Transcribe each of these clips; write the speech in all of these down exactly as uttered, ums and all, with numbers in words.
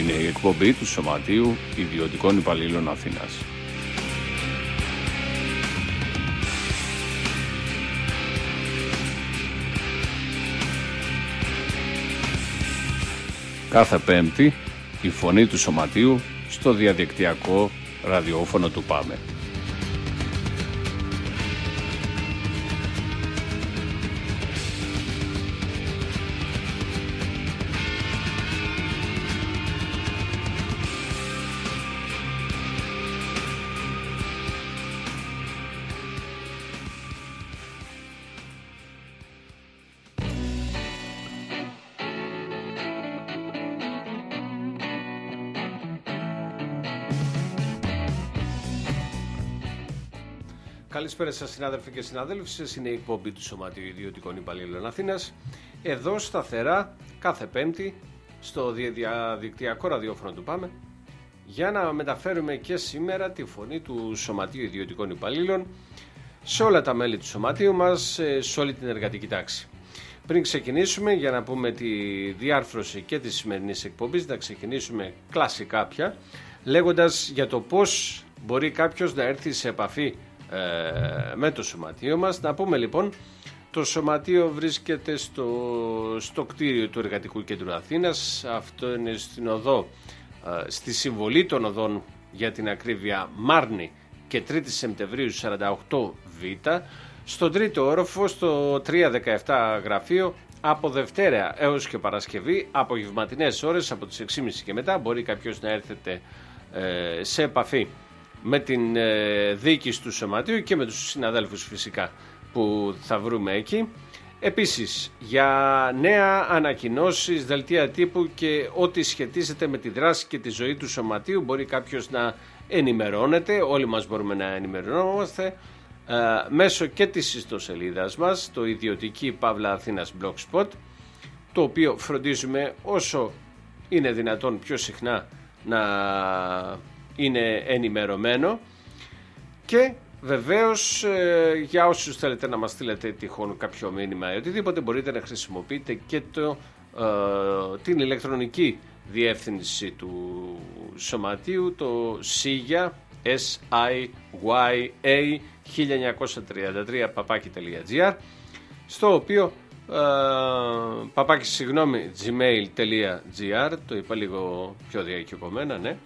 Είναι η εκπομπή του Σωματείου Ιδιωτικών Υπαλλήλων Αθήνας. Κάθε Πέμπτη η φωνή του Σωματείου στο διαδικτυακό ραδιόφωνο του ΠΑΜΕ. Καλησπέρα σας συνάδελφοι και συναδέλφοι, είναι η εκπομπή του Σωματείου Ιδιωτικών Υπαλλήλων Αθήνας. Εδώ σταθερά κάθε Πέμπτη στο διαδικτυακό ραδιόφωνο του ΠΑΜΕ για να μεταφέρουμε και σήμερα τη φωνή του Σωματείου Ιδιωτικών Υπαλλήλων σε όλα τα μέλη του Σωματείου μας, σε όλη την εργατική τάξη. Πριν ξεκινήσουμε, για να πούμε τη διάρθρωση και της σημερινής εκπομπής, να ξεκινήσουμε κλασικά πια, λέγοντας για το πώς μπορεί κάποιος να έρθει σε επαφή με το Σωματείο μας. Να πούμε λοιπόν, το Σωματείο βρίσκεται στο, στο κτίριο του Εργατικού Κέντρου Αθήνας. Αυτό είναι στην οδό, στη συμβολή των οδών, για την ακρίβεια, Μάρνη και τρίτη Σεπτεμβρίου σαράντα οκτώ Β, στον τρίτο όροφο, στο τριακόσια δεκαεπτά γραφείο. Από Δευτέρα έως και Παρασκευή, απογευματινές ώρες από τις έξι και μισή και μετά, μπορεί κάποιος να έρθετε ε, σε επαφή με την ε, διοίκηση του Σωματείου και με τους συναδέλφους φυσικά που θα βρούμε εκεί. Επίσης, για νέα ανακοινώσεις, δελτία τύπου και ό,τι σχετίζεται με τη δράση και τη ζωή του Σωματείου, μπορεί κάποιος να ενημερώνεται. Όλοι μας μπορούμε να ενημερωνόμαστε ε, μέσω και της ιστοσελίδας μας, το ιδιωτική Παύλα Αθήνας Blogspot, το οποίο φροντίζουμε όσο είναι δυνατόν πιο συχνά να είναι ενημερωμένο. Και βεβαίως ε, για όσους θέλετε να μας στείλετε τυχόν κάποιο μήνυμα ή οτιδήποτε, μπορείτε να χρησιμοποιείτε και το, ε, την ηλεκτρονική διεύθυνση του Σωματείου, το σίγια ες άι γουάι έι χίλια εννιακόσια τριάντα τρία παπάκι τελεία τζι άρ, στο οποίο ε, παπάκι συγγνώμη gmail τελεία τζι άρ, το είπα λίγο πιο διακεκομένα, ναι,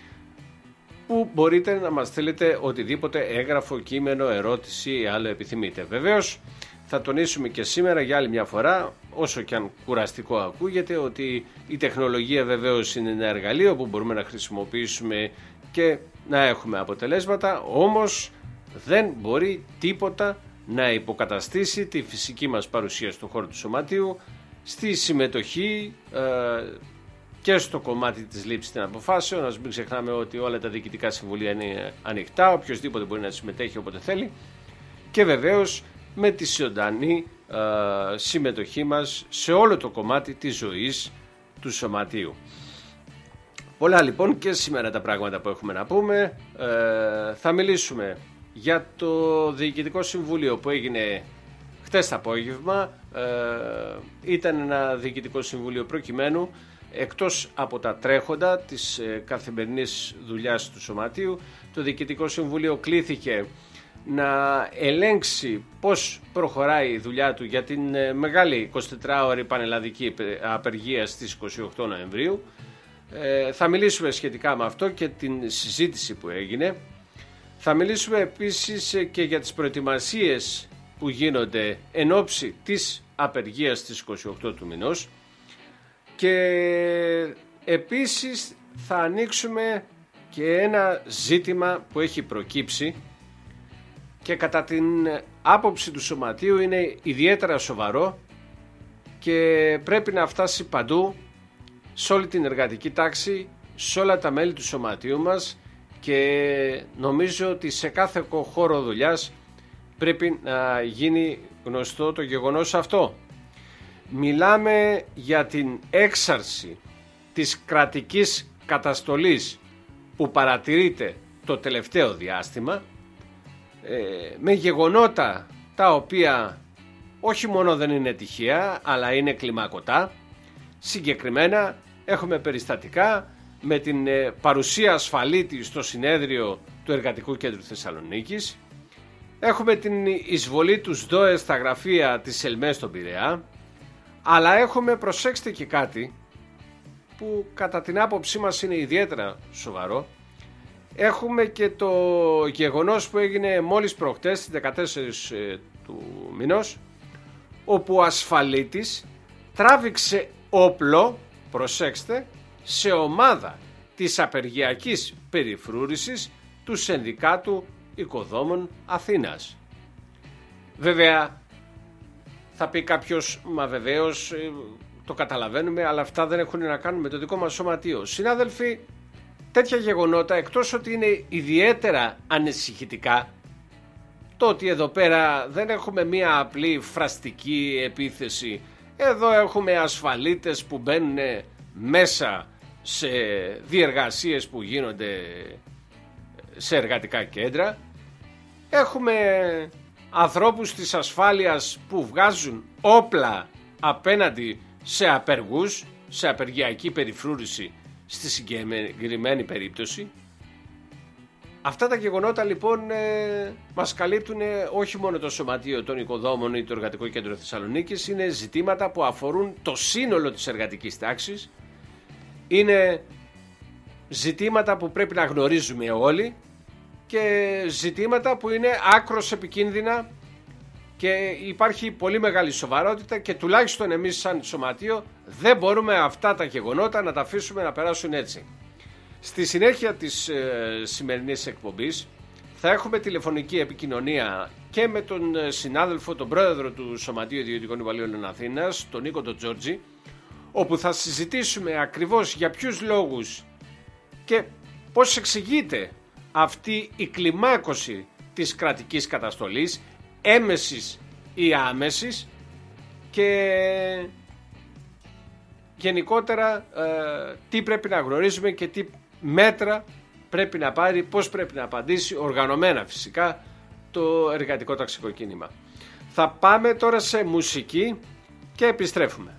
που μπορείτε να μας στείλετε οτιδήποτε έγγραφο, κείμενο, ερώτηση ή άλλο επιθυμείτε. Βεβαίως θα τονίσουμε και σήμερα για άλλη μια φορά, όσο και αν κουραστικό ακούγεται, ότι η τεχνολογία βεβαίως είναι ένα εργαλείο που μπορούμε να χρησιμοποιήσουμε και να έχουμε αποτελέσματα, όμως δεν μπορεί τίποτα να υποκαταστήσει τη φυσική μας παρουσία στον χώρο του Σωματείου, στη συμμετοχή ε, και στο κομμάτι της λήψης των αποφάσεων. Να μην ξεχνάμε ότι όλα τα διοικητικά συμβουλία είναι ανοιχτά, οποιοσδήποτε μπορεί να συμμετέχει όποτε θέλει, και βεβαίως με τη ζωντανή ε, συμμετοχή μας σε όλο το κομμάτι της ζωής του Σωματείου. Πολλά λοιπόν και σήμερα τα πράγματα που έχουμε να πούμε. Ε, θα μιλήσουμε για το Διοικητικό Συμβούλιο που έγινε χτες το απόγευμα. Ε, ήταν ένα Διοικητικό Συμβούλιο προκειμένου, εκτός από τα τρέχοντα της ε, καθημερινής δουλειάς του Σωματείου, το Διοικητικό Συμβούλιο κλήθηκε να ελέγξει πώς προχωράει η δουλειά του για την ε, μεγάλη εικοσιτετράωρη πανελλαδική απεργία στις είκοσι οκτώ Νοεμβρίου. Ε, θα μιλήσουμε σχετικά με αυτό και την συζήτηση που έγινε. Θα μιλήσουμε επίσης και για τις προετοιμασίες που γίνονται εν ώψη της απεργίας στις είκοσι οκτώ του μηνός. Και επίσης θα ανοίξουμε και ένα ζήτημα που έχει προκύψει και κατά την άποψη του Σωματείου είναι ιδιαίτερα σοβαρό και πρέπει να φτάσει παντού, σε όλη την εργατική τάξη, σε όλα τα μέλη του Σωματείου μας, και νομίζω ότι σε κάθε χώρο δουλειάς πρέπει να γίνει γνωστό το γεγονός αυτό. Μιλάμε για την έξαρση της κρατικής καταστολής που παρατηρείται το τελευταίο διάστημα, ε, με γεγονότα τα οποία όχι μόνο δεν είναι τυχαία, αλλά είναι κλιμακωτά. Συγκεκριμένα έχουμε περιστατικά με την παρουσία ασφαλίτη στο συνέδριο του Εργατικού Κέντρου Θεσσαλονίκης. Έχουμε την εισβολή του ΣΔΟΕ στα γραφεία της ΕΛΜΕ στον Πειραιά. Αλλά έχουμε, προσέξτε και κάτι που κατά την άποψή μας είναι ιδιαίτερα σοβαρό. Έχουμε και το γεγονός που έγινε μόλις προχτές, στις δεκατέσσερις του μηνός, όπου ο ασφαλίτης τράβηξε όπλο, προσέξτε, σε ομάδα της απεργιακής περιφρούρησης του Συνδικάτου Οικοδόμων Αθήνας. Βέβαια, θα πει κάποιος, μα βεβαίως το καταλαβαίνουμε, αλλά αυτά δεν έχουν να κάνουν με το δικό μας σωματείο. Συνάδελφοι, τέτοια γεγονότα, εκτός ότι είναι ιδιαίτερα ανησυχητικά, το ότι εδώ πέρα δεν έχουμε μία απλή φραστική επίθεση, εδώ έχουμε ασφαλίτες που μπαίνουν μέσα σε διεργασίες που γίνονται σε εργατικά κέντρα, έχουμε ανθρώπους της ασφάλειας που βγάζουν όπλα απέναντι σε απεργούς, σε απεργιακή περιφρούρηση στη συγκεκριμένη περίπτωση. Αυτά τα γεγονότα λοιπόν ε, μας καλύπτουν ε, όχι μόνο το Σωματείο των Οικοδόμων ή το Εργατικό Κέντρο Θεσσαλονίκης, είναι ζητήματα που αφορούν το σύνολο της εργατικής τάξης, είναι ζητήματα που πρέπει να γνωρίζουμε όλοι και ζητήματα που είναι άκρως επικίνδυνα και υπάρχει πολύ μεγάλη σοβαρότητα και τουλάχιστον εμείς σαν Σωματείο δεν μπορούμε αυτά τα γεγονότα να τα αφήσουμε να περάσουν έτσι. Στη συνέχεια της ε, σημερινής εκπομπής θα έχουμε τηλεφωνική επικοινωνία και με τον συνάδελφο, τον πρόεδρο του Σωματείου Ιδιωτικών Υπαλλήλων Αθήνας, τον Νίκο τον Τζόρτζη, όπου θα συζητήσουμε ακριβώς για ποιους λόγους και πώς εξηγείται αυτή η κλιμάκωση της κρατικής καταστολής, έμεσης ή άμεσης, και γενικότερα ε, τι πρέπει να γνωρίζουμε και τι μέτρα πρέπει να πάρει, πώς πρέπει να απαντήσει οργανωμένα φυσικά το εργατικό ταξικό κίνημα. Θα πάμε τώρα σε μουσική και επιστρέφουμε.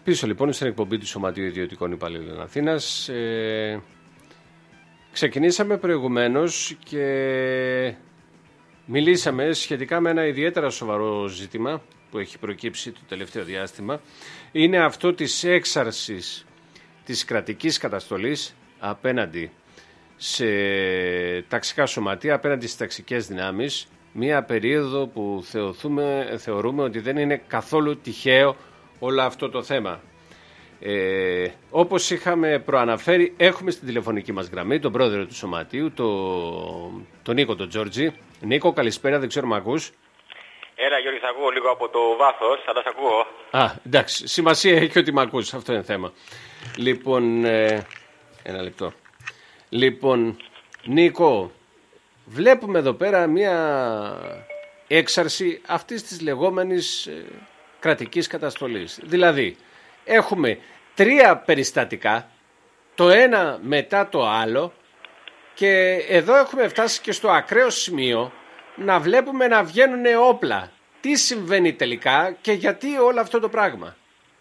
Πίσω λοιπόν στην εκπομπή του Σωματείου Ιδιωτικών Υπαλλήλων Αθήνας. Ε, ξεκινήσαμε προηγουμένως και μιλήσαμε σχετικά με ένα ιδιαίτερα σοβαρό ζήτημα που έχει προκύψει το τελευταίο διάστημα. Είναι αυτό της έξαρσης της κρατικής καταστολής απέναντι σε ταξικά σωματεία, απέναντι στις ταξικές δυνάμεις. Μία περίοδο που θεωρούμε, θεωρούμε ότι δεν είναι καθόλου τυχαίο όλο αυτό το θέμα. Ε, όπως είχαμε προαναφέρει, έχουμε στην τηλεφωνική μας γραμμή τον πρόεδρο του Σωματείου, τον το Νίκο τον Τζόρτζη. Νίκο, καλησπέρα, δεν ξέρω αν ακούς. Έλα Γιώργη, σ' ακούω λίγο από το βάθος, αλλά σ' ακούω. Α, εντάξει, σημασία έχει ότι με ακούς, αυτό είναι θέμα. Λοιπόν, ε, ένα λεπτό. Λοιπόν, Νίκο, βλέπουμε εδώ πέρα μια έξαρση αυτής της λεγόμενης ε, κρατικής καταστολής. Δηλαδή, έχουμε τρία περιστατικά, το ένα μετά το άλλο, και εδώ έχουμε φτάσει και στο ακραίο σημείο να βλέπουμε να βγαίνουν όπλα. Τι συμβαίνει τελικά και γιατί όλο αυτό το πράγμα?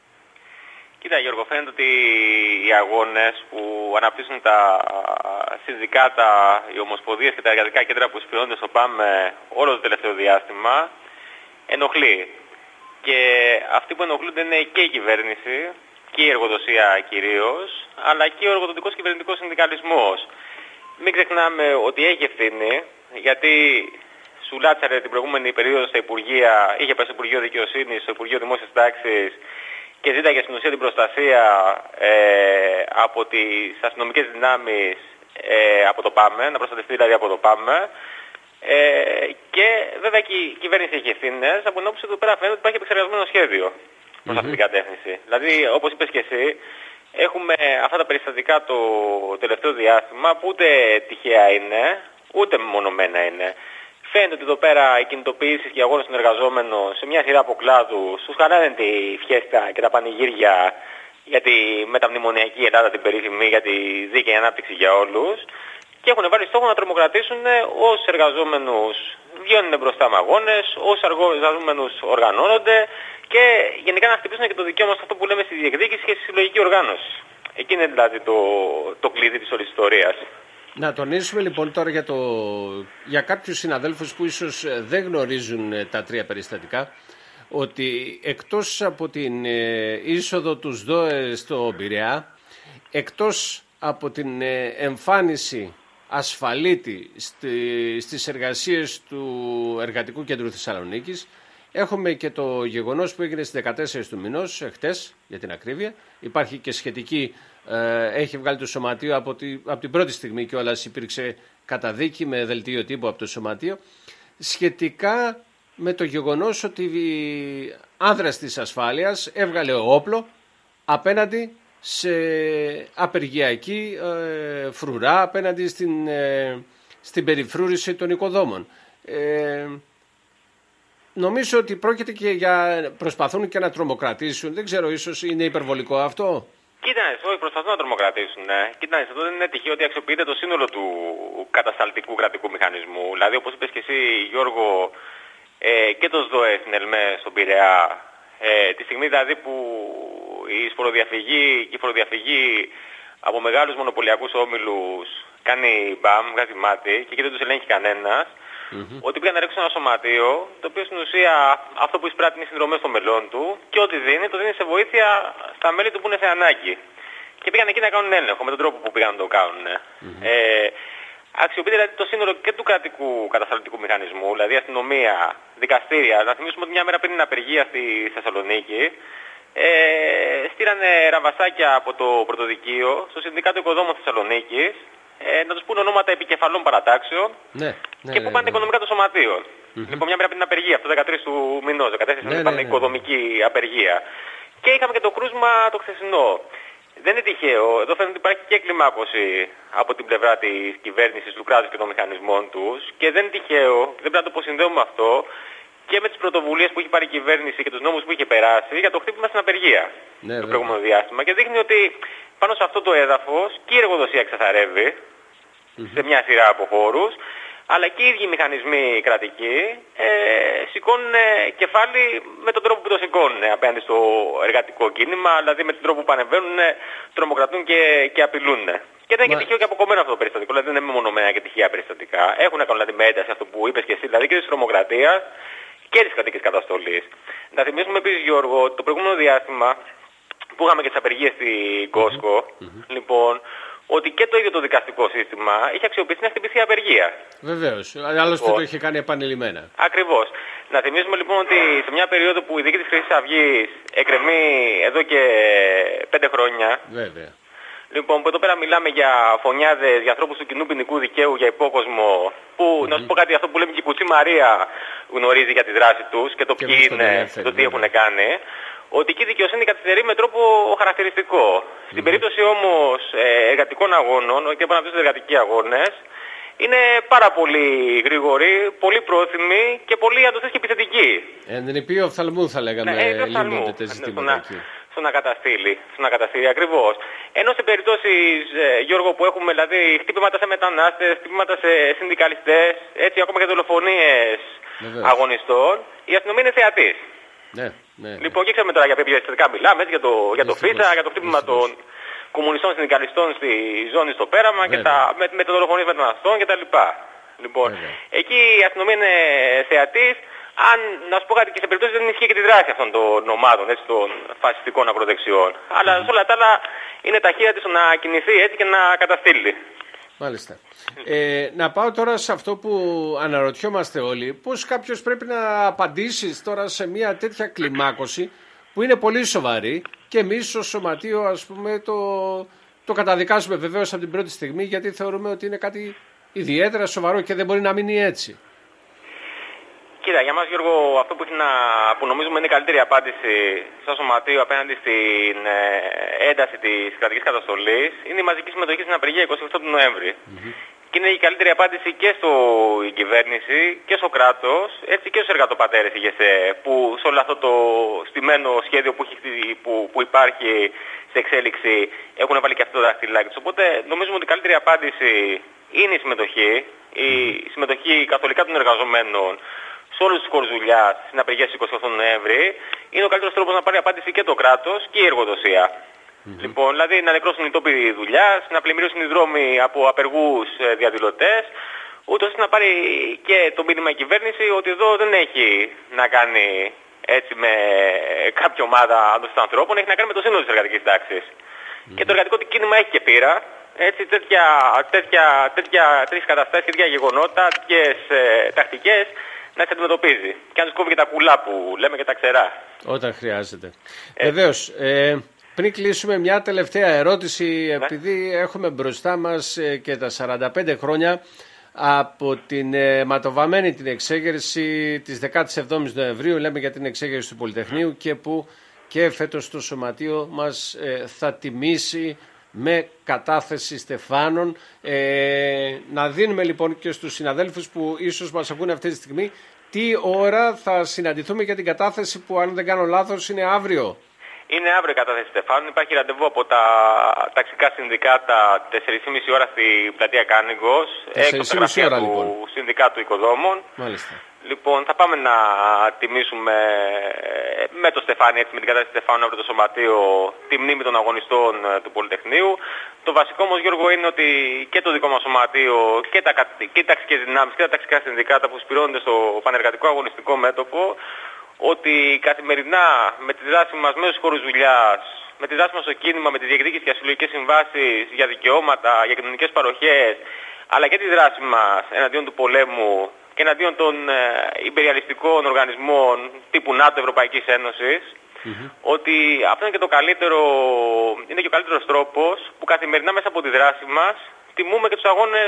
Κοίτα Γιώργο, φαίνεται ότι οι αγώνες που αναπτύσσουν τα συνδικάτα, οι ομοσπονδίες και τα εργατικά κέντρα που συσπηρώνονται στο ΠΑΜ όλο το τελευταίο διάστημα ενοχλεί. Και αυτοί που ενοχλούνται είναι και η κυβέρνηση και η εργοδοσία κυρίως, αλλά και ο εργοδοτικός κυβερνητικός συνδικαλισμός. Μην ξεχνάμε ότι έχει ευθύνη, γιατί σου λάτσαρε την προηγούμενη περίοδο στα Υπουργεία, είχε πάει στο Υπουργείο Δικαιοσύνης, στο Υπουργείο Δημόσιας Τάξης και ζήταγε στην ουσία την προστασία ε, από τις αστυνομικές δυνάμεις ε, από το ΠΑΜΕ, να προστατευτεί δηλαδή από το ΠΑΜΕ. Ε, και βέβαια και η κυβέρνηση έχει ευθύνες, από την όψη εδώ πέρα φαίνεται ότι υπάρχει επεξεργασμένο σχέδιο προς mm-hmm. αυτή την κατεύθυνση. Δηλαδή, όπως είπες και εσύ, έχουμε αυτά τα περιστατικά το τελευταίο διάστημα που ούτε τυχαία είναι, ούτε μονομένα είναι. Φαίνεται ότι εδώ πέρα οι κινητοποιήσεις και οι αγώνες των εργαζόμενων σε μια σειρά από κλάδους τους χαλάνε τη φιέστα και τα πανηγύρια για τη μεταμνημονιακή Ελλάδα, την περίφημη, για τη δίκαιη ανάπτυξη για όλους. Και έχουν βάλει στόχο να τρομοκρατήσουν όσους εργαζόμενους βγαίνουν μπροστά με αγώνες, όσους εργαζόμενους οργανώνονται και γενικά να χτυπήσουν και το δικαίωμα σε αυτό που λέμε στη διεκδίκηση και στη συλλογική οργάνωση. Εκεί είναι δηλαδή το, το κλειδί της όλης της ιστορίας. Να τονίσουμε λοιπόν τώρα για, το, για κάποιους συναδέλφους που ίσως δεν γνωρίζουν τα τρία περιστατικά, ότι εκτός από την είσοδο του ΣΔΟΕ στο Πειραιά, εκτός από την εμφάνιση ασφαλίτη στις εργασίες του Εργατικού Κέντρου Θεσσαλονίκης, έχουμε και το γεγονός που έγινε στις δεκατέσσερις του μηνός, χτες για την ακρίβεια. Υπάρχει και σχετική, ε, έχει βγάλει το Σωματείο από, τη, από την πρώτη στιγμή και όλας υπήρξε καταδίκη με δελτίο τύπου από το Σωματείο, σχετικά με το γεγονός ότι η άνδρας της ασφάλειας έβγαλε όπλο απέναντι σε απεργιακή ε, φρουρά, απέναντι στην, ε, στην περιφρούρηση των οικοδόμων. Ε, νομίζω ότι πρόκειται και για προσπαθούν και να τρομοκρατήσουν. Δεν ξέρω, ίσως είναι υπερβολικό αυτό. Κοίτα, όχι, προσπαθούν να τρομοκρατήσουν. Ε. Κοίτα, εδώ δεν είναι τυχαίο ότι αξιοποιείται το σύνολο του κατασταλτικού κρατικού μηχανισμού. Δηλαδή, όπως είπες και εσύ, Γιώργο, ε, και το ΣΔΟΕ στην ΕΛΜΕ στον Πειραιά, ε, τη στιγμή δηλαδή που η φοροδιαφυγή και η φοροδιαφυγή από μεγάλους μονοπωλιακούς όμιλους κάνει μπαμ, βγάζει μάτι και εκεί δεν τους ελέγχει κανένας, mm-hmm. ότι πήγαν να ρίξουν ένα σωματείο, το οποίο στην ουσία αυτό που εισπράττει είναι συνδρομές των μελών του και ό,τι δίνει, το δίνει σε βοήθεια στα μέλη του που είναι σε ανάγκη. Και πήγαν εκεί να κάνουν έλεγχο με τον τρόπο που πήγαν να το κάνουν. Mm-hmm. Ε, Αξιοποιείται δηλαδή το σύνολο και του κρατικού κατασταλτικού μηχανισμού, δηλαδή αστυνομία, δικαστήρια. Να θυμίσουμε ότι μια μέρα πριν την απεργία στη Θεσσαλονίκη, ε, στείλανε ραβασάκια από το Πρωτοδικείο στο Συνδικάτο Οικοδόμων Θεσσαλονίκης, ε, να τους πούνε ονόματα επικεφαλών παρατάξεων ναι, ναι, και που ναι, πάνε ναι. οικονομικά των σωματείων. Mm-hmm. Λοιπόν, μια μέρα πριν την απεργία, αυτό το δεκατρείς του μηνός, δεκατέσσερις ναι, ναι, ναι, ναι. οικοδομική απεργία. Και είχαμε και το κρούσμα το χθεσινό. Δεν είναι τυχαίο. Εδώ φαίνεται ότι υπάρχει και κλιμάκωση από την πλευρά της κυβέρνησης, του κράτους και των μηχανισμών τους. Και δεν είναι τυχαίο, δεν πρέπει να το αποσυνδέουμε αυτό, και με τις πρωτοβουλίες που έχει πάρει η κυβέρνηση και τους νόμους που είχε περάσει για το χτύπημα στην απεργία ναι, το προηγούμενο διάστημα. Και δείχνει ότι πάνω σε αυτό το έδαφος και η εργοδοσία εξαθαρεύει mm-hmm. σε μια σειρά από χώρους, αλλά και οι ίδιοι μηχανισμοί κρατικοί ε, σηκώνουν κεφάλι με τον τρόπο που το σηκώνουν απέναντι στο εργατικό κίνημα, δηλαδή με τον τρόπο που πανεβαίνουν, τρομοκρατούν και, και απειλούν. Και δεν είναι και τυχαίο και αποκομμένο αυτό το περιστατικό, δηλαδή δεν είναι μεμονωμένα και τυχαία περιστατικά. Έχουν να κάνουν δηλαδή, με ένταση αυτό που είπες και εσύ, δηλαδή και της τρομοκρατίας και της κρατικής καταστολής. Να θυμίσουμε επίσης, Γιώργο, το προηγούμενο διάστημα που είχαμε και τις απεργίες στην Κόσκο, mm-hmm. λοιπόν, ότι και το ίδιο το δικαστικό σύστημα είχε αξιοποιήσει να χτυπηθεί απεργία. Βεβαίως. Άλλωστε λοιπόν, το είχε κάνει επανειλημμένα. Ακριβώς. Να θυμίσουμε λοιπόν ότι σε μια περίοδο που η δίκη της Χρυσής Αυγής εκκρεμεί εδώ και πέντε χρόνια. Βέβαια. Λοιπόν, που εδώ πέρα μιλάμε για φωνιάδες, για ανθρώπους του κοινού ποινικού δικαίου, για υπόκοσμο, που mm-hmm. να σου πω κάτι, αυτό που λέμε και η Κουτσή Μαρία γνωρίζει για τη δράση τους και το ποιοι είναι, το τι έχουν κάνει. Ότι εκεί η δικαιοσύνη καθυστερεί με τρόπο χαρακτηριστικό. Mm-hmm. Στην περίπτωση όμως ε, εργατικών αγώνων, και από να τους εργατικοί αγώνες, είναι πάρα πολύ γρήγοροι, πολύ πρόθυμοι και πολύ αντοθείς και επιθετικοί. Εν επί οφθαλμού θα λέγαμε, ναι, λύνονται τα ζητήματα εκεί. Στο να καταστήλει, στο να καταστήλει ακριβώς. Ενώ σε περιπτώσεις, ε, Γιώργο, που έχουμε δηλαδή χτύπηματα σε μετανάστες, χτύπηματα σε συνδικαλιστές, έτσι ακόμα και δολοφονίες αγωνιστών, η αστυνομία είναι θεατής. Ναι, ναι, ναι. Λοιπόν, και ξέρουμε τώρα για ποια περιστατικά μιλάμε, έτσι, για το, για το ΦΙΣΑ, για το χτύπημα των κομμουνιστών συνδικαλιστών στη ζώνη στο πέραμα και τα, με, με το δολοφονίες μεταναστών κτλ. Λοιπόν, βέβαια. Εκεί η αστυνομία είναι θεατής. Αν, να σου πω κάτι, και σε περίπτωση δεν ισχύει και τη δράση αυτών των ομάδων, έτσι, των φασιστικών ακροδεξιών. Mm-hmm. Αλλά σε όλα τα άλλα είναι ταχεία της να κινηθεί έτσι και να καταστήλει. Μάλιστα. Ε, να πάω τώρα σε αυτό που αναρωτιόμαστε όλοι. Πώς κάποιος πρέπει να απαντήσει τώρα σε μια τέτοια κλιμάκωση που είναι πολύ σοβαρή και εμείς ως σωματείο, ας πούμε, το, το καταδικάζουμε βεβαίως από την πρώτη στιγμή, γιατί θεωρούμε ότι είναι κάτι ιδιαίτερα σοβαρό και δεν μπορεί να μείνει έτσι. Κοίτα, για μας, Γιώργο, αυτό που, έχει να, που νομίζουμε είναι η καλύτερη απάντηση στο σωματείο απέναντι στην ε, ένταση της κρατικής καταστολής είναι η μαζική συμμετοχή στην απεργία εικοστή ογδόη του Νοέμβρη. Mm-hmm. Και είναι η καλύτερη απάντηση και στην κυβέρνηση και στο κράτος, έτσι και στους εργατοπατέρες ηγεσέ, που σε όλο αυτό το στημένο σχέδιο που, έχει, που, που υπάρχει σε εξέλιξη έχουν βάλει και αυτό το δαχτυλάκι τους. Οπότε νομίζουμε ότι η καλύτερη απάντηση είναι η συμμετοχή, η συμμετοχή καθολικά των εργαζομένων σε όλους τους χώρους δουλειάς στην απεργία στις εικοστή ογδόη Νοέμβρη, είναι ο καλύτερος τρόπος να πάρει απάντηση και το κράτος και η εργοδοσία. Mm-hmm. Λοιπόν, δηλαδή να νεκρώσουν οι τόποι δουλειάς, να πλημμυρίσουν οι δρόμοι από απεργούς διαδηλωτές, ούτως ώστε να πάρει και το μήνυμα η κυβέρνηση ότι εδώ δεν έχει να κάνει έτσι με κάποια ομάδα ανθρώπων, έχει να κάνει με το σύνολο της εργατικής τάξης. Mm-hmm. Και το εργατικό κίνημα έχει και πείρα. Έτσι, τέτοια, τέτοια, τέτοια, τέτοιες καταστάσεις, τέτοια γεγονότα, τέτοιες ε, τακτικές να τις αντιμετωπίζει. Και αν τους κόβει και τα κουλά που λέμε και τα ξερά. Όταν χρειάζεται. Ε, Βεβαίως. Ε, πριν κλείσουμε μια τελευταία ερώτηση, ναι. επειδή έχουμε μπροστά μας ε, και τα σαράντα πέντε χρόνια από την ε, ματοβαμμένη την εξέγερση της δεκάτη εβδόμη Νοεμβρίου, λέμε για την εξέγερση του Πολυτεχνείου και που και φέτος το σωματείο μας ε, θα τιμήσει με κατάθεση στεφάνων. Ε, να δίνουμε λοιπόν και στους συναδέλφους που ίσως μας ακούνε αυτή τη στιγμή τι ώρα θα συναντηθούμε για την κατάθεση που, αν δεν κάνω λάθος, είναι αύριο. Είναι αύριο η κατάθεση στεφάνων. Υπάρχει ραντεβού από τα ταξικά συνδικάτα τέσσερις και μισή ώρα στη πλατεία Κάνικος, έξω από τα γραφεία του λοιπόν. Συνδικάτου Οικοδόμων. Μάλιστα. Λοιπόν, θα πάμε να τιμήσουμε με το στεφάνι, έτσι, με την κατάσταση στεφάνου αύριο το σωματείο, τη μνήμη των αγωνιστών του Πολυτεχνείου. Το βασικό όμως, Γιώργο, είναι ότι και το δικό μας σωματείο και, τα, και οι ταξικές δυνάμεις και τα ταξικά συνδικάτα που σπηρώνονται στο πανεργατικό αγωνιστικό μέτωπο, ότι καθημερινά με τη δράση μας μέσα στους χώρους δουλειάς, με τη δράση μας στο κίνημα, με τις διεκδίκησεις για συλλογικές συμβάσεις, για δικαιώματα, για κοινωνικές παροχές, αλλά και τη δράση μας εναντίον του πολέμου και εναντίον των ε, υπεριαλιστικών οργανισμών τύπου ΝΑΤΟ, Ευρωπαϊκής Ένωσης, mm-hmm. ότι αυτό είναι και, το καλύτερο, είναι και ο καλύτερος τρόπος που καθημερινά μέσα από τη δράση μας τιμούμε και τους αγώνες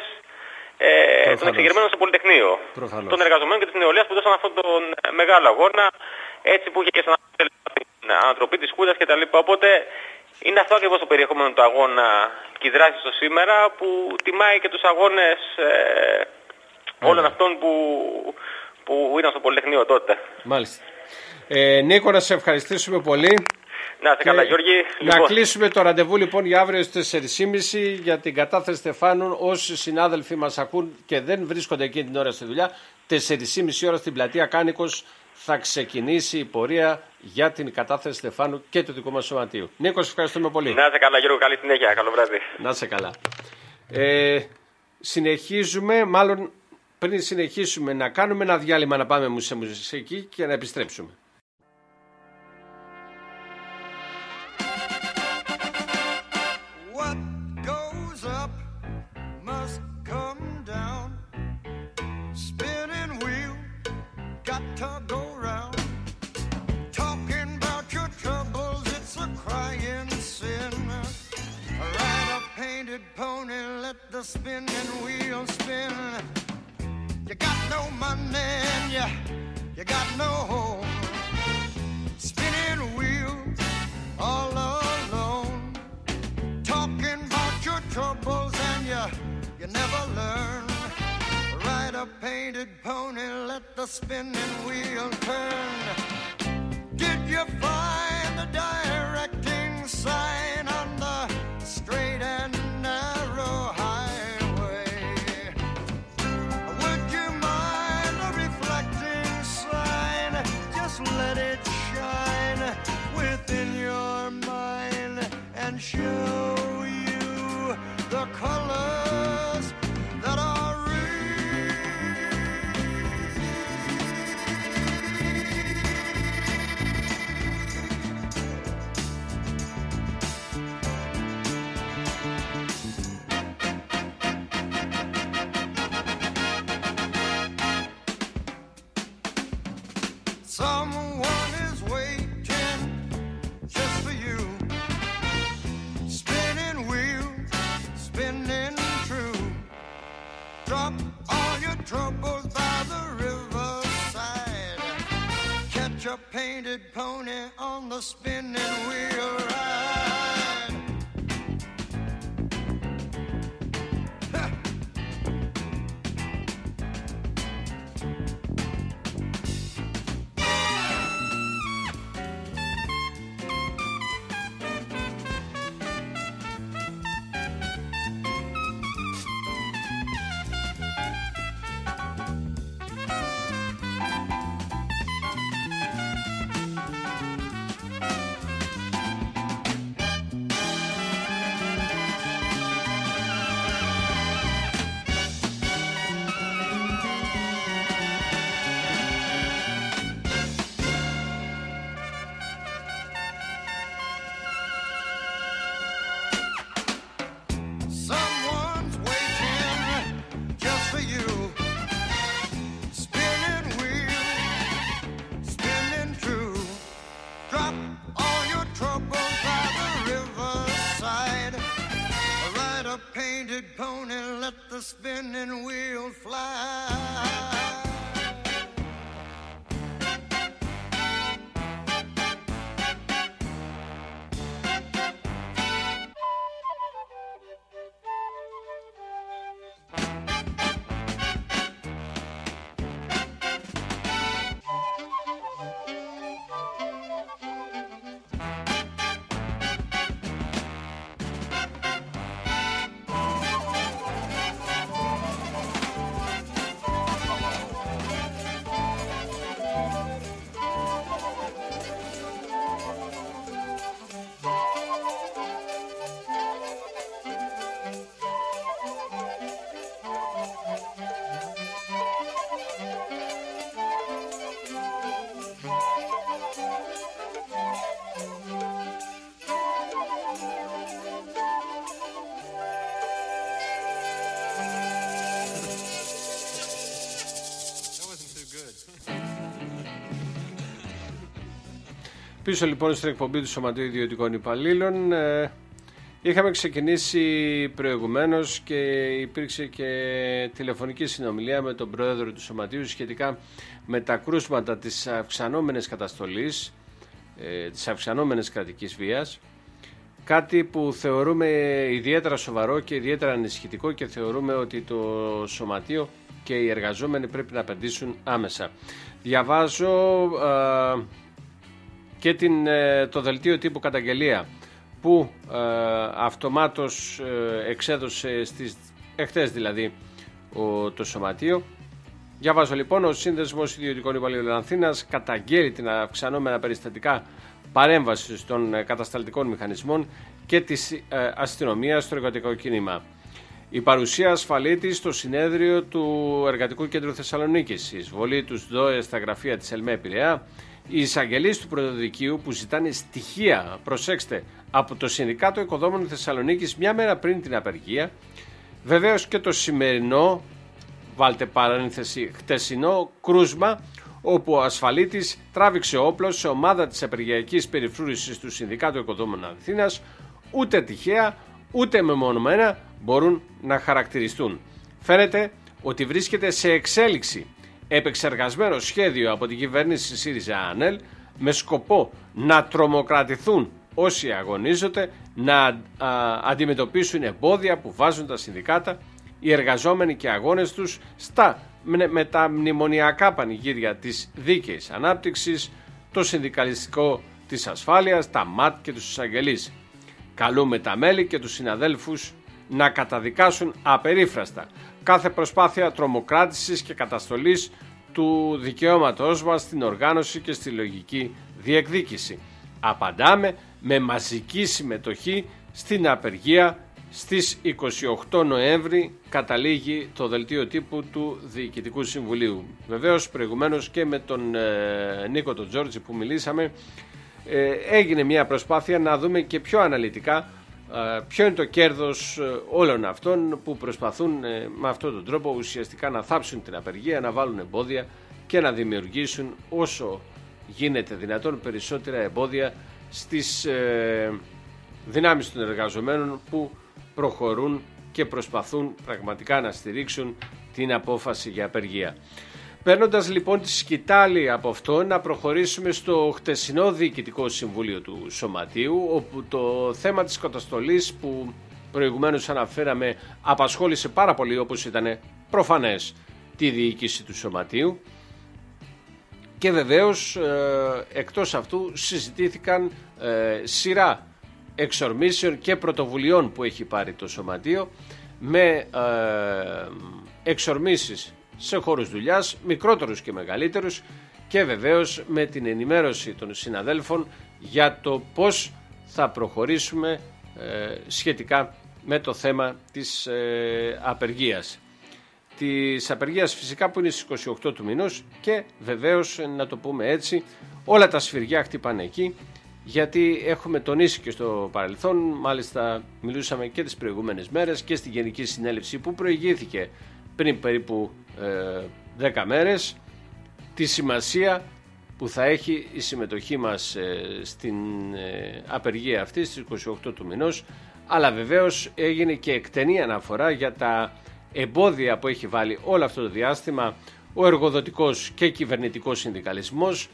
ε, των εξεγερμένων στο Πολυτεχνείο, Προφανώς. των εργαζομένων και της νεολαίας που δώσαν αυτόν τον μεγάλο αγώνα, έτσι που είχε και σαν ανατροπή της Χούντας κτλ. Οπότε είναι αυτό ακριβώς το περιεχόμενο του αγώνα και η δράση στο σήμερα που τιμάει και τους αγώνες ε, όλων αυτών που, που ήταν στο Πολυτεχνείο τότε. Μάλιστα. Ε, Νίκο, να σε ευχαριστήσουμε πολύ. Να είστε καλά, Γιώργη. Να Λοιπόν. κλείσουμε το ραντεβού λοιπόν για αύριο στις τέσσερις και μισή για την κατάθεση Στεφάνου. Όσοι συνάδελφοι μας ακούν και δεν βρίσκονται εκείνη την ώρα στη δουλειά, τέσσερις και μισή ώρα στην πλατεία Κάνικος θα ξεκινήσει η πορεία για την κατάθεση Στεφάνου και του δικού μας σωματείου. Νίκο, ευχαριστούμε πολύ. Να είστε καλά, Γιώργο. Καλή συνέχεια. Καλό βράδυ. Να είστε καλά. Ε, συνεχίζουμε, μάλλον πριν συνεχίσουμε να κάνουμε ένα διάλειμμα να πάμε σε μουσική και να επιστρέψουμε. What goes up must come down. Spinning wheel, got to go round. Talking about your troubles, it's a crying sin. Ride a painted pony, let the spinning wheel spin. You got no money and you, you got no home. Spinning wheel, all alone. Talking about your troubles and you, you never learn. Ride a painted pony, let the spinning wheel turn. Did you find the directing sign on the straight and narrow highway? Would you mind a reflecting sign? Just let it shine within your mind and show you the colors that are real. Someone is waiting just for you. Spinning wheel, spinning true. Drop all your troubles by the riverside. Catch a painted pony on the spinning wheel ride. Ha! Someone's waiting just for you. Spinning wheel, spinning true. Drop all your troubles by the riverside. Ride a painted pony, let the spinning wheel fly. Πίσω λοιπόν στην εκπομπή του Σωματείου Ιδιωτικών Υπαλλήλων. Ε, είχαμε ξεκινήσει προηγουμένως και υπήρξε και τηλεφωνική συνομιλία με τον πρόεδρο του Σωματείου σχετικά με τα κρούσματα της αυξανόμενης καταστολής, ε, της αυξανόμενης κρατικής βίας. Κάτι που θεωρούμε ιδιαίτερα σοβαρό και ιδιαίτερα ανησυχητικό και θεωρούμε ότι το Σωματείο και οι εργαζόμενοι πρέπει να απαντήσουν άμεσα. Διαβάζω... Ε, και την, το δελτίο τύπου καταγγελία που ε, αυτομάτως ε, εξέδωσε στις, εχθές δηλαδή ο, το Σωματείο. Διαβάζω λοιπόν: ο Σύνδεσμος Ιδιωτικών Υπαλλήλων Αθήνας καταγγέλει την αυξανόμενα περιστατικά παρέμβασης των κατασταλτικών μηχανισμών και της ε, αστυνομίας στο εργατικό κίνημα. Η παρουσία ασφαλίτης στο συνέδριο του Εργατικού Κέντρου Θεσσαλονίκης, η εισβολή του ΣΔΟΕ στα γραφεία της ΕΛΜΕ Πειραιά, οι εισαγγελείς του Πρωτοδικείου που ζητάνε στοιχεία, προσέξτε, από το Συνδικάτο Οικοδόμων Θεσσαλονίκης μια μέρα πριν την απεργία, βεβαίως και το σημερινό, βάλτε παρένθεση, χτεσινό κρούσμα, όπου ο ασφαλίτης τράβηξε όπλο σε ομάδα της απεργιακής περιφρούρησης του Συνδικάτου Οικοδόμων Αθήνας, ούτε τυχαία ούτε μεμονωμένα μπορούν να χαρακτηριστούν. Φαίνεται ότι βρίσκεται σε εξέλιξη επεξεργασμένο σχέδιο από την κυβέρνηση ΣΥΡΙΖΑ-ΑΝΕΛ με σκοπό να τρομοκρατηθούν όσοι αγωνίζονται, να α, αντιμετωπίσουν εμπόδια που βάζουν τα συνδικάτα, οι εργαζόμενοι και αγώνες τους στα, με, με τα μνημονιακά πανηγύρια της δίκαιης ανάπτυξης, το συνδικαλιστικό της ασφάλειας, τα ΜΑΤ και τους εισαγγελείς. Καλούμε τα μέλη και τους συναδέλφους να καταδικάσουν απερίφραστα κάθε προσπάθεια τρομοκράτησης και καταστολής του δικαιώματός μας στην οργάνωση και στη λογική διεκδίκηση. Απαντάμε με μαζική συμμετοχή στην απεργία στις είκοσι οκτώ Νοέμβρη, καταλήγει το δελτίο τύπου του Διοικητικού Συμβουλίου. Βεβαίως προηγουμένως και με τον ε, Νίκο τον Τζόρτζη που μιλήσαμε, ε, έγινε μια προσπάθεια να δούμε και πιο αναλυτικά ποιο είναι το κέρδος όλων αυτών που προσπαθούν με αυτόν τον τρόπο ουσιαστικά να θάψουν την απεργία, να βάλουν εμπόδια και να δημιουργήσουν όσο γίνεται δυνατόν περισσότερα εμπόδια στις ε, δυνάμεις των εργαζομένων που προχωρούν και προσπαθούν πραγματικά να στηρίξουν την απόφαση για απεργία. Παίρνοντας λοιπόν τη σκητάλη από αυτό, να προχωρήσουμε στο χτεσινό Διοικητικό Συμβούλιο του Σωματείου, όπου το θέμα της καταστολής που προηγουμένως αναφέραμε απασχόλησε πάρα πολύ, όπως ήταν προφανές, τη διοίκηση του Σωματείου. Και βεβαίως ε, εκτός αυτού συζητήθηκαν ε, σειρά εξορμήσεων και πρωτοβουλειών που έχει πάρει το Σωματείο, με ε, εξορμήσεις σε χώρους δουλειάς, μικρότερους και μεγαλύτερους, και βεβαίως με την ενημέρωση των συναδέλφων για το πώς θα προχωρήσουμε ε, σχετικά με το θέμα της ε, απεργίας. Της απεργίας φυσικά που είναι στις είκοσι οκτώ του μηνός, και βεβαίως, να το πούμε έτσι, όλα τα σφυριά χτυπάνε εκεί, γιατί έχουμε τονίσει και στο παρελθόν, μάλιστα μιλούσαμε και τις προηγούμενες μέρες και στη Γενική Συνέλευση που προηγήθηκε πριν περίπου ε, δέκα μέρες, τη σημασία που θα έχει η συμμετοχή μας ε, στην ε, απεργία αυτή στις είκοσι οκτώ του μηνός, αλλά βεβαίως έγινε και εκτενή αναφορά για τα εμπόδια που έχει βάλει όλο αυτό το διάστημα ο εργοδοτικός και κυβερνητικός συνδικαλισμός,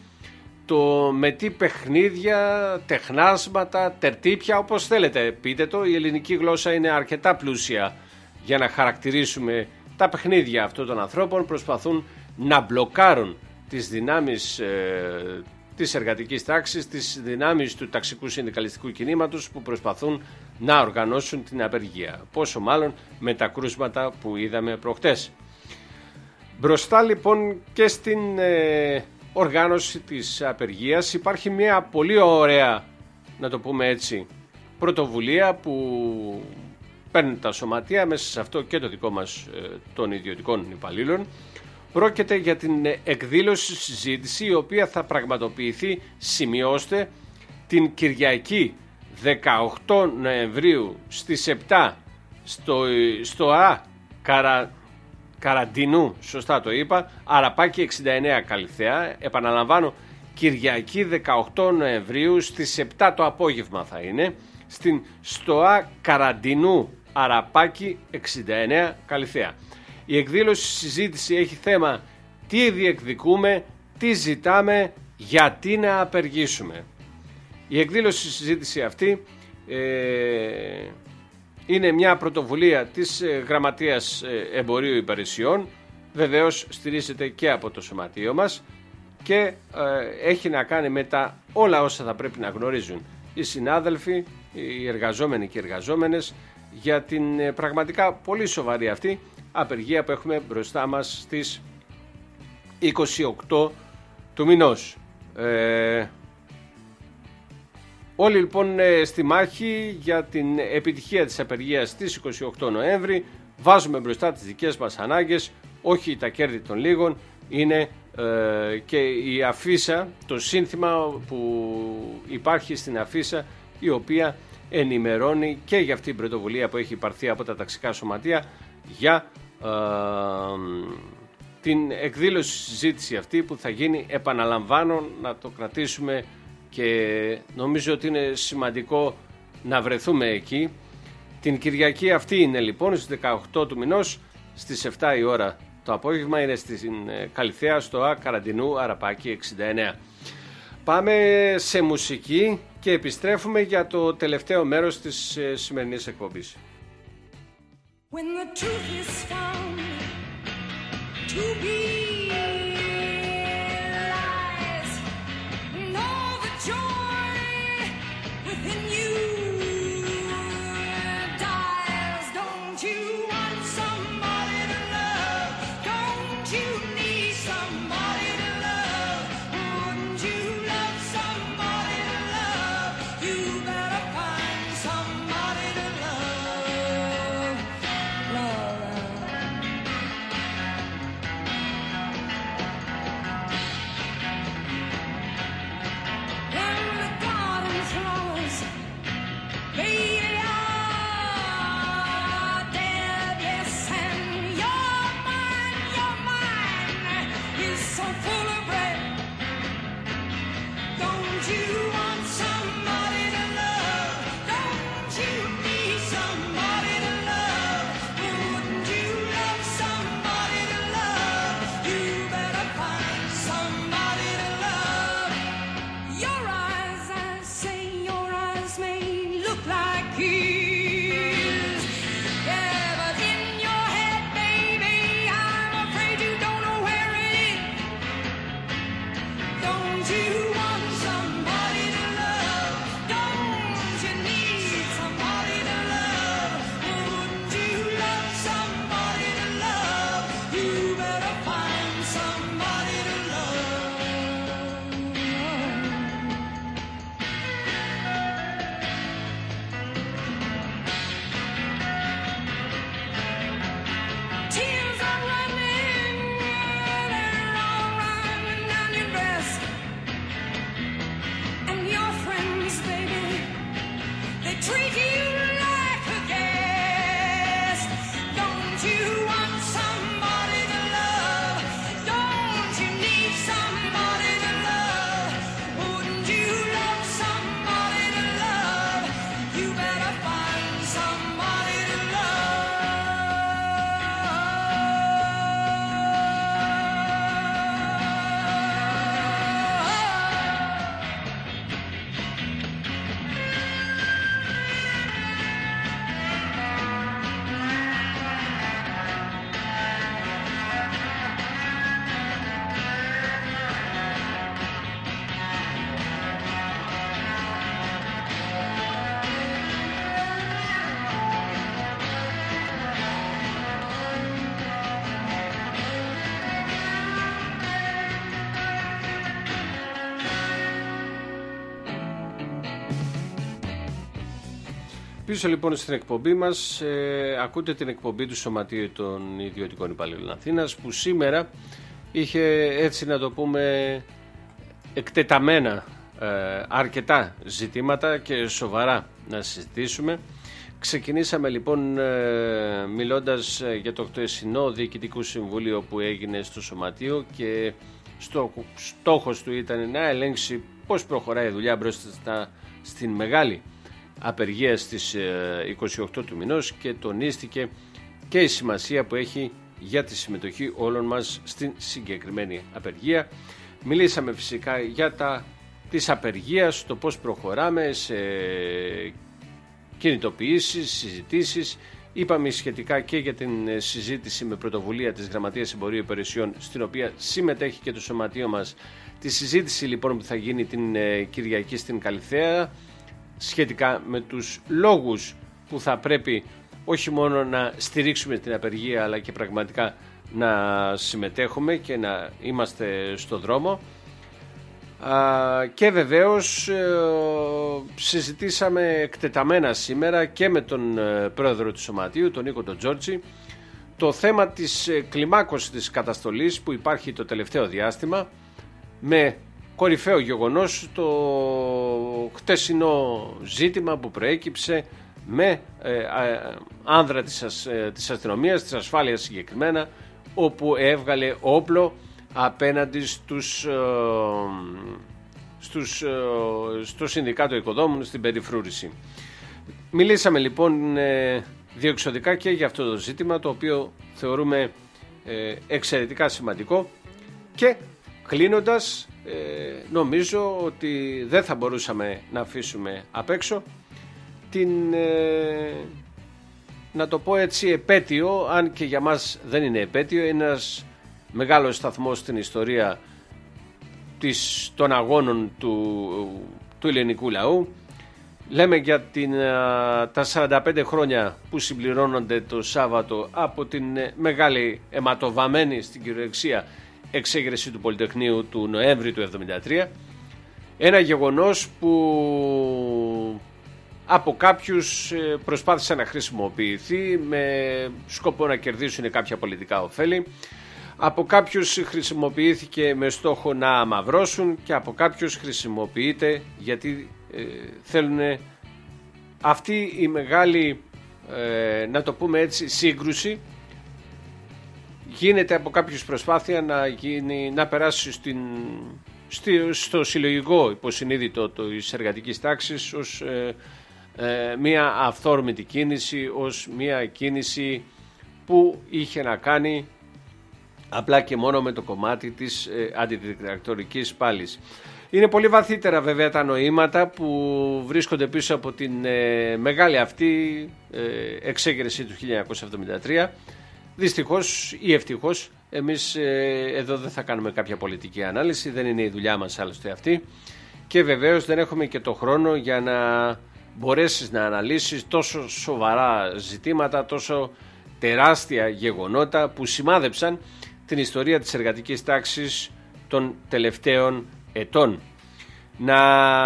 το με τι παιχνίδια, τεχνάσματα, τερτύπια, όπως θέλετε πείτε το, η ελληνική γλώσσα είναι αρκετά πλούσια για να χαρακτηρίσουμε τα παιχνίδια αυτών των ανθρώπων. Προσπαθούν να μπλοκάρουν τις δυνάμεις ε, της εργατικής τάξης, τις δυνάμεις του ταξικού συνδικαλιστικού κινήματος που προσπαθούν να οργανώσουν την απεργία. Πόσο μάλλον με τα κρούσματα που είδαμε προχτές. Μπροστά λοιπόν και στην ε, οργάνωση της απεργίας υπάρχει μια πολύ ωραία, να το πούμε έτσι, πρωτοβουλία που παίρνουν τα σωματεία, μέσα σε αυτό και το δικό μας ε, των ιδιωτικών υπαλλήλων. Πρόκειται για την εκδήλωση συζήτηση, η οποία θα πραγματοποιηθεί, σημειώστε, την Κυριακή δεκαοκτώ Νοεμβρίου στις επτά στο, στο Α Καρα, Καραντινού, σωστά το είπα, Αραπάκη εξήντα εννέα Καλυθέα. Επαναλαμβάνω, Κυριακή δεκαοκτώ Νοεμβρίου στις επτά το απόγευμα θα είναι, στην ΣΤΟΑ Καραντινού, Αραπάκη εξήντα εννέα Καλυθέα. Η εκδήλωση συζήτηση έχει θέμα τι διεκδικούμε, τι ζητάμε, γιατί να απεργήσουμε. Η εκδήλωση συζήτηση αυτή ε, είναι μια πρωτοβουλία της ε, Γραμματείας ε, Εμπορίου Υπηρεσιών, βεβαίως στηρίζεται και από το σωματείο μας, και ε, έχει να κάνει με τα όλα όσα θα πρέπει να γνωρίζουν οι συνάδελφοι, οι εργαζόμενοι και οι εργαζόμενες για την ε, πραγματικά πολύ σοβαρή αυτή απεργία που έχουμε μπροστά μας στις είκοσι οκτώ του μηνός. Ε, όλοι λοιπόν ε, στη μάχη για την επιτυχία της απεργίας στις είκοσι οκτώ Νοέμβρη, βάζουμε μπροστά τις δικές μας ανάγκες, όχι τα κέρδη των λίγων, είναι ε, και η αφίσα, το σύνθημα που υπάρχει στην αφίσα, η οποία ενημερώνει και για αυτή την πρωτοβουλία που έχει υπαρθεί από τα ταξικά σωματεία για ε, την εκδήλωση συζήτηση αυτή που θα γίνει, επαναλαμβάνω, να το κρατήσουμε και νομίζω ότι είναι σημαντικό να βρεθούμε εκεί. Την Κυριακή αυτή είναι λοιπόν στις δεκαοκτώ του μηνός στις επτά η ώρα το απόγευμα, είναι στην Καλυθέα στο Α Καραντινού Αραπάκη εξήντα εννέα. Πάμε σε μουσική και επιστρέφουμε για το τελευταίο μέρος της σημερινής εκπομπής. When the truth is found to be lies, and all the joy within you dies. Don't you want somebody to love? Don't you need somebody to love? Wouldn't you love somebody to love? You better find somebody to love. Love. And the garden flowers, they are dead, yes, and your mind, your mind is so full of red. Don't you want somebody to love? Don't you need somebody to love? Wouldn't you love somebody to love? You better find somebody to love. Your eyes, I say, your eyes may look like his. Yeah, but in your head, baby, I'm afraid you don't know where it is. Don't you want somebody to love? Don't you need somebody to love? Wouldn't you love somebody to love? You better find somebody to love. Tears are running, they're all running down your dress. And your friends, baby, they treat you like a guest. Don't you want somebody to love? Don't you need somebody to love? Wouldn't you love somebody to love? You better find somebody to Πίσω λοιπόν στην εκπομπή μας, ε, ακούτε την εκπομπή του Σωματείου των Ιδιωτικών Υπαλλήλων Αθήνας, που σήμερα είχε, έτσι να το πούμε, εκτεταμένα ε, αρκετά ζητήματα και σοβαρά να συζητήσουμε. Ξεκινήσαμε λοιπόν ε, μιλώντας για το χτεσινό Διοικητικό Συμβούλιο που έγινε στο Σωματείο και στο, στόχος του ήταν να ελέγξει πώς προχωράει η δουλειά μπροστά στην μεγάλη απεργία στις είκοσι οκτώ του μηνός και τονίστηκε και η σημασία που έχει για τη συμμετοχή όλων μας στην συγκεκριμένη απεργία. Μιλήσαμε φυσικά για τα της απεργίας, το πώς προχωράμε σε κινητοποιήσεις, συζητήσεις Είπαμε σχετικά και για την συζήτηση με πρωτοβουλία της Γραμματείας Εμπορίου Υπηρεσιών, στην οποία συμμετέχει και το σωματείο μας. Τη συζήτηση λοιπόν που θα γίνει την Κυριακή στην Καλυθέα, σχετικά με τους λόγους που θα πρέπει όχι μόνο να στηρίξουμε την απεργία, αλλά και πραγματικά να συμμετέχουμε και να είμαστε στο δρόμο. Και βεβαίως συζητήσαμε εκτεταμένα σήμερα και με τον πρόεδρο του Σωματείου, τον Νίκο τον Τζόρτζη, το θέμα της κλιμάκωσης της καταστολής που υπάρχει το τελευταίο διάστημα, με κορυφαίο γεγονός το χτεσινό ζήτημα που προέκυψε με ε, ε, άνδρα της, ασ, ε, της αστυνομίας, της ασφάλειας συγκεκριμένα, όπου έβγαλε όπλο απέναντι στους, ε, στους, ε, στο Συνδικάτο Οικοδόμων στην περιφρούρηση. Μιλήσαμε λοιπόν ε, διεξοδικά και για αυτό το ζήτημα, το οποίο θεωρούμε ε, εξαιρετικά σημαντικό, και κλείνοντας ε, νομίζω ότι δεν θα μπορούσαμε να αφήσουμε απ' έξω την, ε, να το πω έτσι, επέτειο, αν και για μας δεν είναι επέτειο, είναι ένας μεγάλος σταθμός στην ιστορία της, των αγώνων του, του ελληνικού λαού. Λέμε για την, τα σαράντα πέντε χρόνια που συμπληρώνονται το Σάββατο από την μεγάλη αιματοβαμμένη στην κυριολεξία εξέγερση του Πολυτεχνείου του Νοέμβρη του εβδομήντα τρία. Ένα γεγονός που από κάποιους προσπάθησαν να χρησιμοποιηθεί με σκοπό να κερδίσουν κάποια πολιτικά ωφέλη, από κάποιους χρησιμοποιήθηκε με στόχο να αμαυρώσουν και από κάποιους χρησιμοποιείται γιατί ε, θέλουν αυτή η μεγάλη, ε, να το πούμε έτσι, σύγκρουση γίνεται από κάποιους προσπάθεια να, γίνει, να περάσει στην, στο συλλογικό υποσυνείδητο της εργατικής τάξης ως ε, ε, μια αυθόρμητη κίνηση, ως μια κίνηση που είχε να κάνει απλά και μόνο με το κομμάτι της ε, αντιδικτατορικής πάλης. Είναι πολύ βαθύτερα βέβαια τα νοήματα που βρίσκονται πίσω από την ε, μεγάλη αυτή ε, εξέγερση του χίλια εννιακόσια εβδομήντα τρία. Δυστυχώς ή ευτυχώς εμείς ε, εδώ δεν θα κάνουμε κάποια πολιτική ανάλυση, δεν είναι η δουλειά μας άλλωστε αυτή, και βεβαίως δεν έχουμε και το χρόνο για να μπορέσεις να αναλύσεις τόσο σοβαρά ζητήματα, τόσο τεράστια γεγονότα που σημάδεψαν την ιστορία της εργατικής τάξης των τελευταίων ετών. Να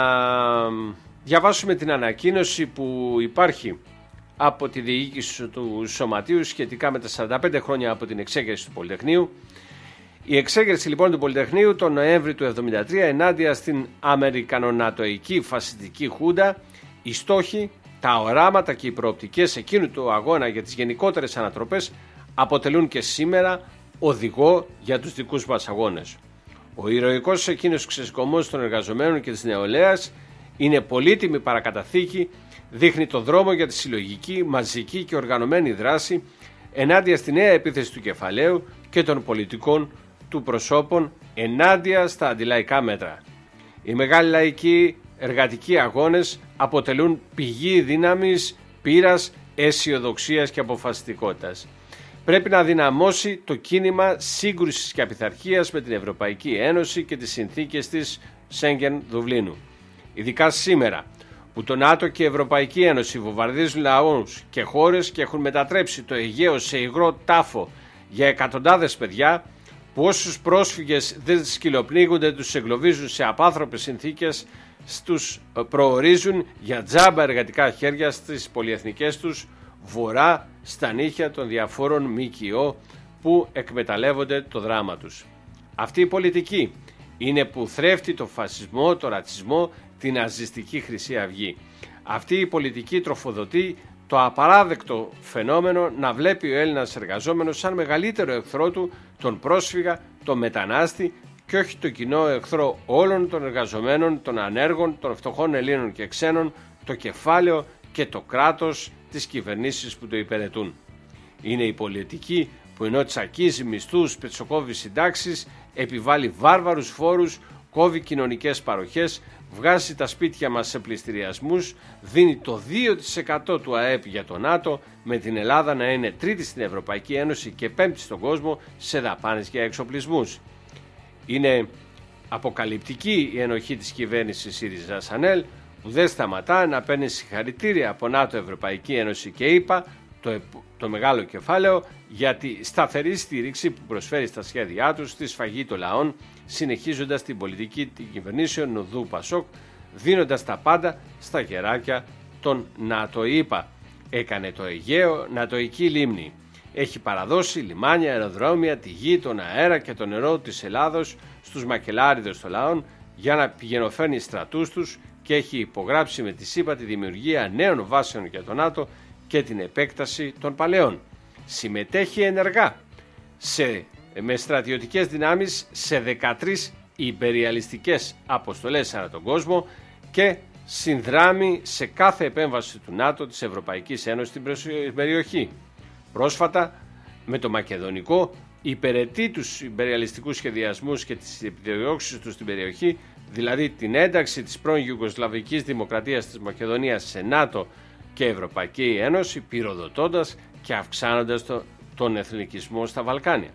διαβάσουμε την ανακοίνωση που υπάρχει από τη διοίκηση του Σωματείου σχετικά με τα σαράντα πέντε χρόνια από την εξέγερση του Πολυτεχνείου. Η εξέγερση λοιπόν του Πολυτεχνείου τον Νοέμβρη του εβδομήντα τρία ενάντια στην Αμερικανονατοϊκή φασιστική χούντα, οι στόχοι, τα οράματα και οι προοπτικές εκείνου του αγώνα για τις γενικότερες ανατροπές αποτελούν και σήμερα οδηγό για τους δικούς μας αγώνες. Ο ηρωικός εκείνος ξεσκομμός των εργαζομένων και της νεολαίας είναι πολύτιμη παρακαταθήκη, δείχνει το δρόμο για τη συλλογική, μαζική και οργανωμένη δράση ενάντια στη νέα επίθεση του κεφαλαίου και των πολιτικών του προσώπων ενάντια στα αντιλαϊκά μέτρα. Οι μεγάλοι λαϊκοί εργατικοί αγώνες αποτελούν πηγή δύναμης, πείρας, αισιοδοξίας και αποφασιστικότητας. Πρέπει να δυναμώσει το κίνημα σύγκρουσης και απειθαρχίας με την Ευρωπαϊκή Ένωση και τις συνθήκες της Σέγγεν Δουβλίνου. Ειδικά σήμερα που το ΝΑΤΟ και η Ευρωπαϊκή Ένωση βομβαρδίζουν λαούς και χώρες και έχουν μετατρέψει το Αιγαίο σε υγρό τάφο για εκατοντάδες παιδιά, που όσους πρόσφυγες δεν σκυλοπνίγονται τους εγκλωβίζουν σε απάνθρωπες συνθήκες, τους προορίζουν για τζάμπα εργατικά χέρια στις πολυεθνικές τους βορρά στα νύχια των διαφόρων ΜΚΟ που εκμεταλλεύονται το δράμα τους. Αυτή η πολιτική είναι που θρέφτει το φασισμό, το ρατσισμό, την ναζιστική Χρυσή Αυγή. Αυτή η πολιτική τροφοδοτεί το απαράδεκτο φαινόμενο να βλέπει ο Έλληνας εργαζόμενος σαν μεγαλύτερο εχθρό του τον πρόσφυγα, τον μετανάστη, και όχι το κοινό εχθρό όλων των εργαζομένων, των ανέργων, των φτωχών Ελλήνων και ξένων, το κεφάλαιο και το κράτος, τις κυβερνήσεις που το υπηρετούν. Είναι η πολιτική που ενώ τσακίζει μισθούς, πετσοκόβει συντάξεις, επιβάλλει βάρβαρους φόρους, κόβει κοινωνικές παροχές, βγάζει τα σπίτια μας σε πληστηριασμούς, δίνει το δύο τοις εκατό του ΑΕΠ για το ΝΑΤΟ, με την Ελλάδα να είναι τρίτη στην Ευρωπαϊκή Ένωση και πέμπτη στον κόσμο σε δαπάνες για εξοπλισμούς. Είναι αποκαλυπτική η ενοχή της κυβέρνησης ΣΥΡΙΖΑ-ΣΑΝΕΛ, που δεν σταματά να παίρνει συγχαρητήρια από ΝΑΤΟ, Ευρωπαϊκή Ένωση και ΗΠΑ, το, το μεγάλο κεφάλαιο, για τη σταθερή στήριξη που προσφέρει στα σχέδιά τους στη σφαγή των λαών, συνεχίζοντας την πολιτική των κυβερνήσεων Νουδού Πασόκ, δίνοντας τα πάντα στα γεράκια των ΝΑΤΟ-ΗΠΑ. Έκανε το Αιγαίο νατοϊκή λίμνη. Έχει παραδώσει λιμάνια, αεροδρόμια, τη γη, τον αέρα και το νερό της Ελλάδος στους μακελάριδες των λαών για να πηγαινοφέρνει στρατούς τους, και έχει υπογράψει με τη ΣΥΠΑ τη δημιουργία νέων βάσεων για το ΝΑΤΟ και την επέκταση των παλαιών. Συμμετέχει ενεργά σε, με στρατιωτικές δυνάμεις σε δεκατρείς υπεριαλιστικές αποστολές ανά τον κόσμο και συνδράμει σε κάθε επέμβαση του ΝΑΤΟ, της Ευρωπαϊκής Ένωσης στην περιοχή. Πρόσφατα με το μακεδονικό υπηρετεί τους υπεριαλιστικούς σχεδιασμούς και τις επιδιώξεις του στην περιοχή, δηλαδή την ένταξη της πρώην Ιουγκοσλαβικής Δημοκρατίας της Μακεδονίας σε ΝΑΤΟ και Ευρωπαϊκή Ένωση, πυροδοτώντας και αυξάνοντας το, τον εθνικισμό στα Βαλκάνια.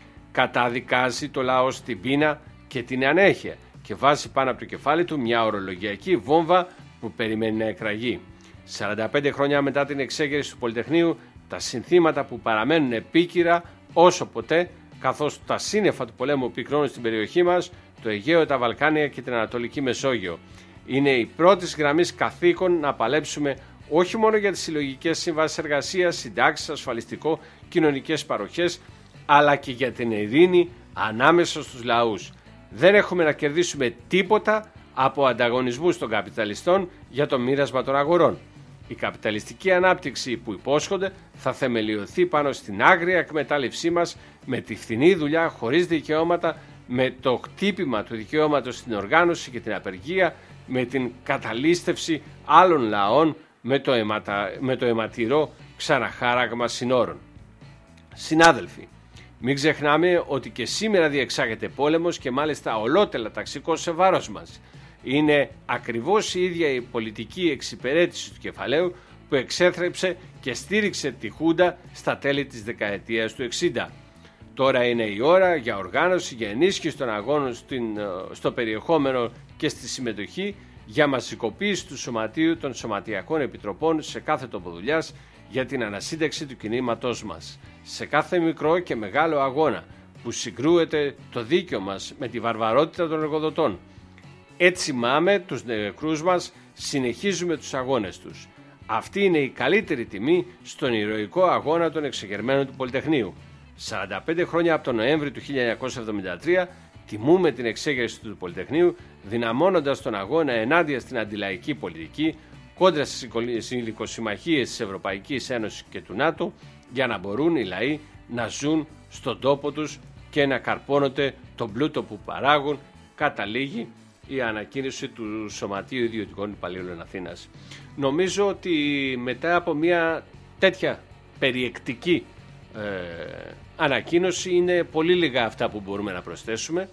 Καταδικάζει το λαό στην πείνα και την ανέχεια και βάζει πάνω από το κεφάλι του μια ορολογιακή βόμβα που περιμένει να εκραγεί. σαράντα πέντε χρόνια μετά την εξέγερση του Πολυτεχνείου, τα συνθήματα που παραμένουν επίκυρα όσο ποτέ, καθώς τα σύννεφα του πολέμου πυκνώνουν στην περιοχή μας, το Αιγαίο, τα Βαλκάνια και την Ανατολική Μεσόγειο. Είναι η πρώτη γραμμή καθήκον να παλέψουμε όχι μόνο για τις συλλογικές συμβάσεις εργασίας, συντάξεις, ασφαλιστικό, κοινωνικές παροχές, αλλά και για την ειρήνη ανάμεσα στους λαούς. Δεν έχουμε να κερδίσουμε τίποτα από ανταγωνισμούς των καπιταλιστών για το μοίρασμα των αγορών. Η καπιταλιστική ανάπτυξη που υπόσχονται θα θεμελιωθεί πάνω στην άγρια εκμετάλλευσή μας, με τη φθηνή δουλειά χωρίς δικαιώματα, με το χτύπημα του δικαιώματος στην οργάνωση και την απεργία, με την καταλήστευση άλλων λαών, με το, αιματα, με το αιματηρό ξαναχάραγμα συνόρων. Συνάδελφοι, μην ξεχνάμε ότι και σήμερα διεξάγεται πόλεμος και μάλιστα ολότελα ταξικός σε βάρος μας. Είναι ακριβώς η ίδια η πολιτική εξυπηρέτηση του κεφαλαίου που εξέθρεψε και στήριξε τη Χούντα στα τέλη της δεκαετίας του εξήντα. Τώρα είναι η ώρα για οργάνωση, για ενίσχυση των αγώνων στην, στο περιεχόμενο και στη συμμετοχή, για μαζικοποίηση του σωματείου των σωματιακών επιτροπών σε κάθε τόπο δουλειάς, για την ανασύνταξη του κινήματός μας. Σε κάθε μικρό και μεγάλο αγώνα που συγκρούεται το δίκαιο μας με τη βαρβαρότητα των εργοδοτών. Έτσι μάμε τους νεκρούς μας, συνεχίζουμε τους αγώνες τους. Αυτή είναι η καλύτερη τιμή στον ηρωικό αγώνα των εξεγερμένων του Πολυτεχνείου. σαράντα πέντε χρόνια από τον Νοέμβρη του χίλια εννιακόσια εβδομήντα τρία τιμούμε την εξέγερση του Πολυτεχνείου, δυναμώνοντας τον αγώνα ενάντια στην αντιλαϊκή πολιτική, κόντρα στις υλικοσυμμαχίες της Ευρωπαϊκής Ένωσης και του ΝΑΤΟ, για να μπορούν οι λαοί να ζουν στον τόπο τους και να καρπώνονται τον πλούτο που παράγουν. Καταλήγει η ανακοίνωση του Σωματείου Ιδιωτικών Υπαλλήλων Αθήνας. Νομίζω ότι μετά από μια τέτοια περιεκτική ε, ανακοίνωση είναι πολύ λίγα αυτά που μπορούμε να προσθέσουμε.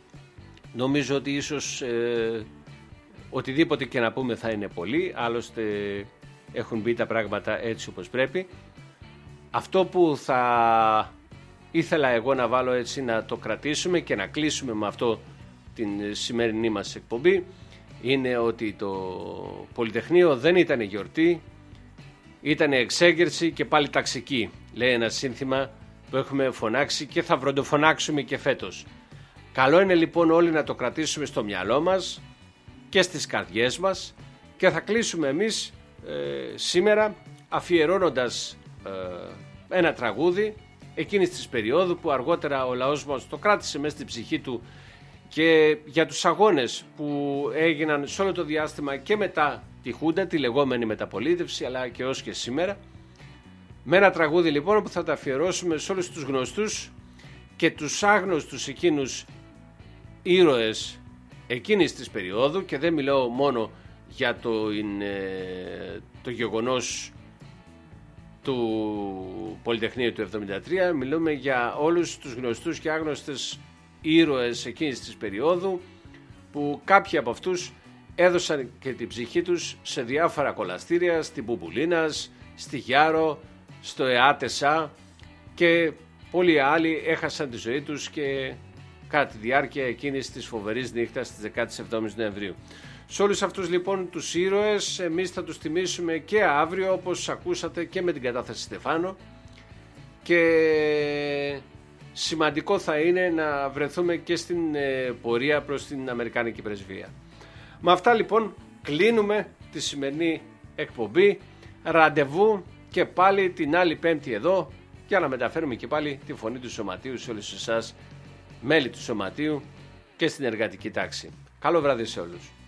Νομίζω ότι ίσως ε, οτιδήποτε και να πούμε θα είναι πολύ, άλλωστε έχουν μπει τα πράγματα έτσι όπως πρέπει. Αυτό που θα ήθελα εγώ να βάλω έτσι να το κρατήσουμε και να κλείσουμε με αυτό την σημερινή μας εκπομπή είναι ότι το Πολυτεχνείο δεν ήταν γιορτή, ήταν εξέγερση και πάλι ταξική, λέει ένα σύνθημα που έχουμε φωνάξει και θα βροντοφωνάξουμε και φέτος. Καλό είναι λοιπόν όλοι να το κρατήσουμε στο μυαλό μας και στις καρδιές μας, και θα κλείσουμε εμείς ε, σήμερα αφιερώνοντας ε, ένα τραγούδι εκείνης της περίοδου που αργότερα ο λαός μας το κράτησε μέσα στην ψυχή του, και για τους αγώνες που έγιναν σε όλο το διάστημα και μετά τη Χούντα, τη λεγόμενη μεταπολίτευση, αλλά και ως και σήμερα. Με ένα τραγούδι λοιπόν που θα τα αφιερώσουμε σε όλους τους γνωστούς και τους άγνωστους εκείνους ήρωες εκείνης της περίοδου, και δεν μιλάω μόνο για το, το γεγονός του Πολυτεχνείου του εβδομήντα τρία, μιλούμε για όλους τους γνωστούς και άγνωστες ήρωες εκείνης της περίοδου, που κάποιοι από αυτούς έδωσαν και την ψυχή τους σε διάφορα κολαστήρια, στην Μπουμπουλίνας, στη Γιάρο, στο ΕΑΤΕΣΑ και πολλοί άλλοι έχασαν τη ζωή τους και κατά τη διάρκεια εκείνης της φοβερής νύχτας της δεκάτη εβδόμης Νοεμβρίου. Σε όλους αυτούς λοιπόν τους ήρωες εμείς θα τους τιμήσουμε και αύριο, όπως ακούσατε και με την κατάθεση Στεφάνο, και σημαντικό θα είναι να βρεθούμε και στην ε, πορεία προς την Αμερικάνικη πρεσβεία. Με αυτά λοιπόν κλείνουμε τη σημερινή εκπομπή. Ραντεβού και πάλι την άλλη Πέμπτη εδώ για να μεταφέρουμε και πάλι τη φωνή του Σωματείου σε όλους εσάς, μέλη του Σωματείου και στην εργατική τάξη. Καλό βράδυ σε όλους.